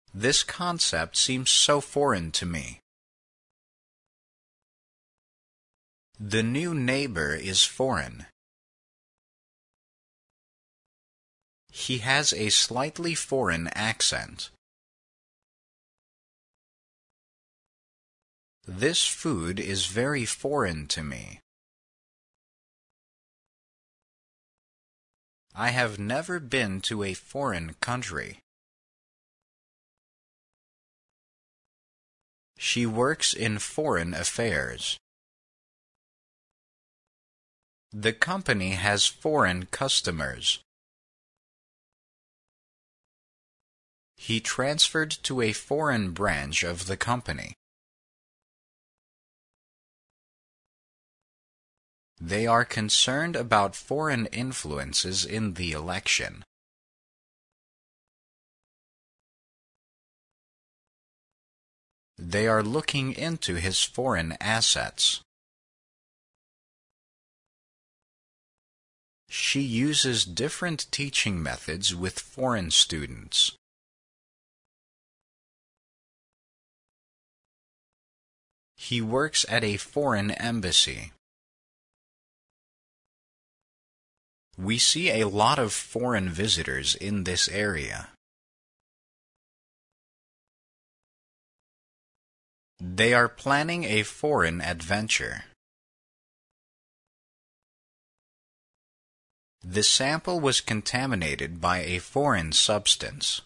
This concept seems so foreign to me. The new neighbor is foreign. He has a slightly foreign accent. This food is very foreign to me. I have never been to a foreign country. She works in foreign affairs. The company has foreign customers. He transferred to a foreign branch of the company. They are concerned about foreign influences in the election. They are looking into his foreign assets. She uses different teaching methods with foreign students. He works at a foreign embassy. We see a lot of foreign visitors in this area. They are planning a foreign adventure. The sample was contaminated by a foreign substance.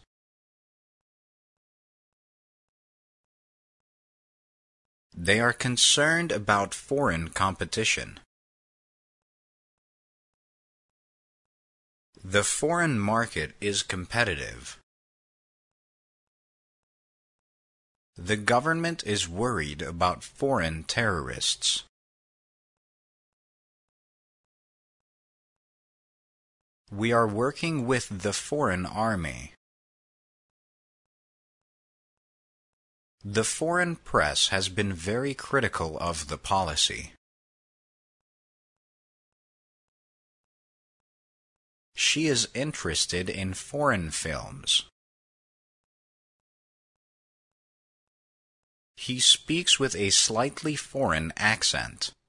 They are concerned about foreign competition. The foreign market is competitive. The government is worried about foreign terrorists. We are working with the foreign army. The foreign press has been very critical of the policy. She is interested in foreign films. He speaks with a slightly foreign accent.